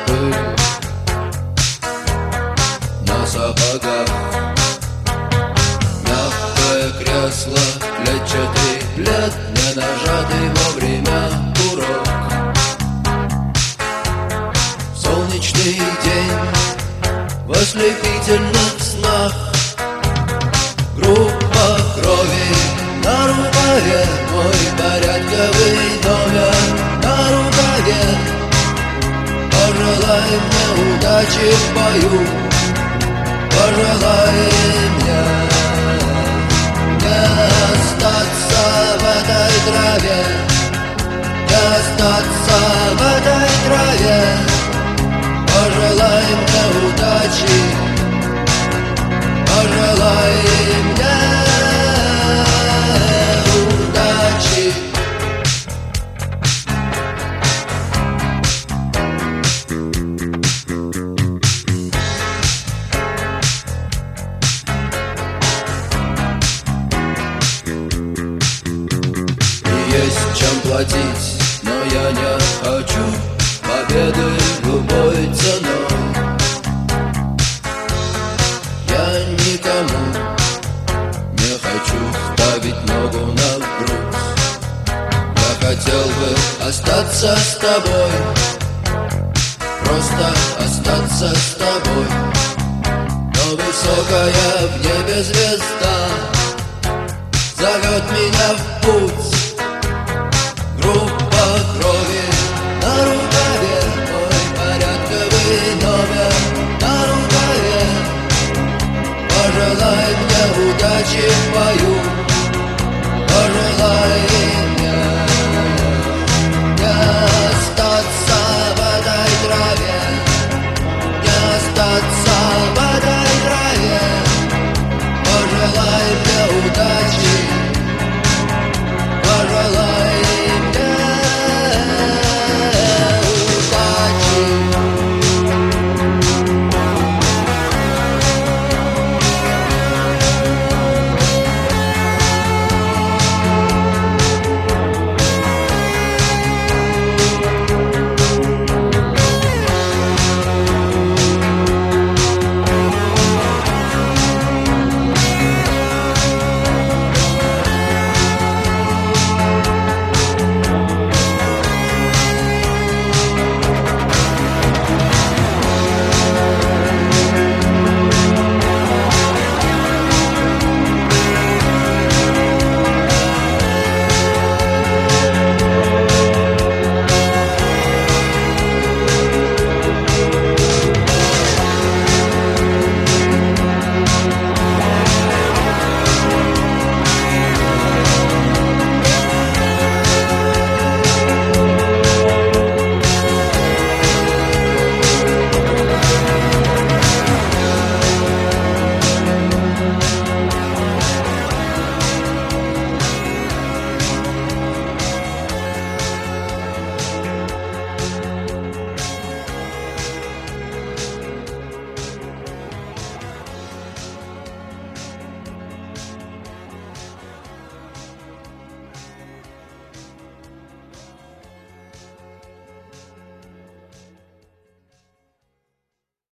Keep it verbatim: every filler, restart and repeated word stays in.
пыль на сапогах. Мягкое кресло, клетчатый плед, не нажатый вовремя курок. Солнечный день в ослепительных снах. Группа крови на рукаве, мой порядковый номер на рукаве. Пожелай мне удачи в бою, пожелай мне не остаться в этой траве, не остаться в этой траве. Пожелай мне удачи, пожелай мне удачи. И есть чем платить, но я не хочу победы любой ценой. Я никому не хочу ставить ногу на грудь. Я хотел бы остаться с тобой, просто остаться с тобой. Но высокая в небе звезда зовет меня в путь.